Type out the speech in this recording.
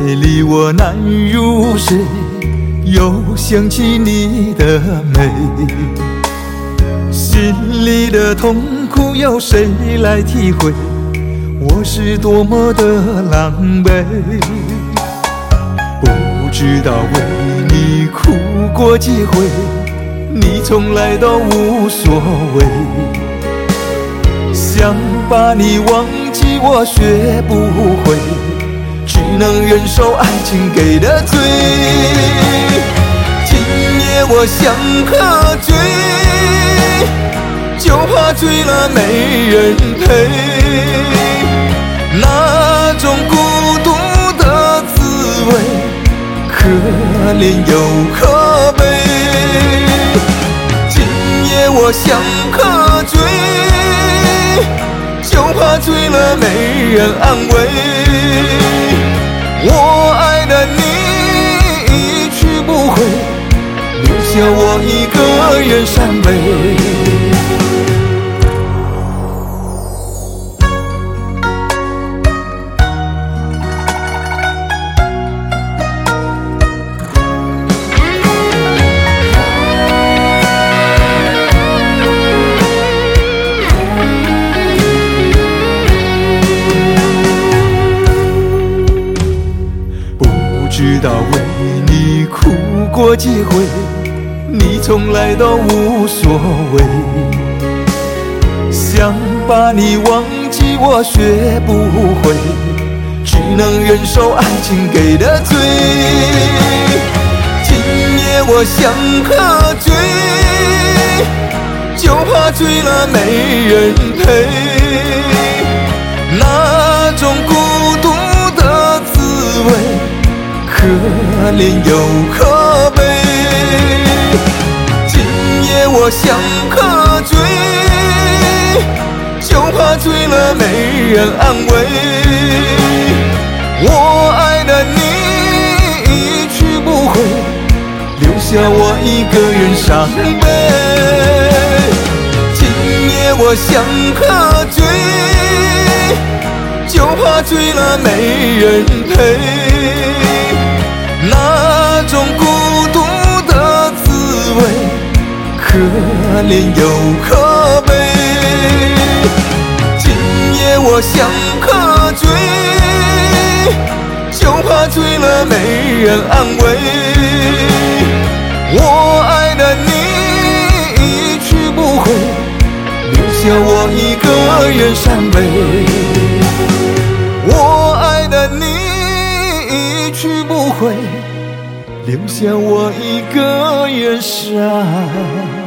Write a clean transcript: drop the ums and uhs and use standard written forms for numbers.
里我难入睡，又想起你的美，心里的痛苦有谁来体会？我是多么的狼狈，不知道为你哭过几回，你从来都无所谓。想把你忘记我学不会，只能忍受爱情给的罪。今夜我想喝醉，就怕醉了没人陪。那种孤独的滋味，可怜又可悲。今夜我想喝醉，就怕醉了没人安慰。我爱的你一去不回，留下我一个人伤悲。不知道为你哭过几回，你从来都无所谓。想把你忘记我学不会，只能忍受爱情给的罪。今夜我想喝醉，就怕醉了没人陪。那种孤独的滋味，可怜又可悲。今夜我想喝醉，就怕醉了没人安慰。我爱的你一去不回，留下我一个人伤悲。今夜我想喝醉，就怕醉了没人陪。那种孤独的滋味，可怜又可悲。今夜我想喝醉，就怕醉了没人安慰。我爱的你一去不回，留下我一个人伤悲。我爱的你一去不回，留下我一个人伤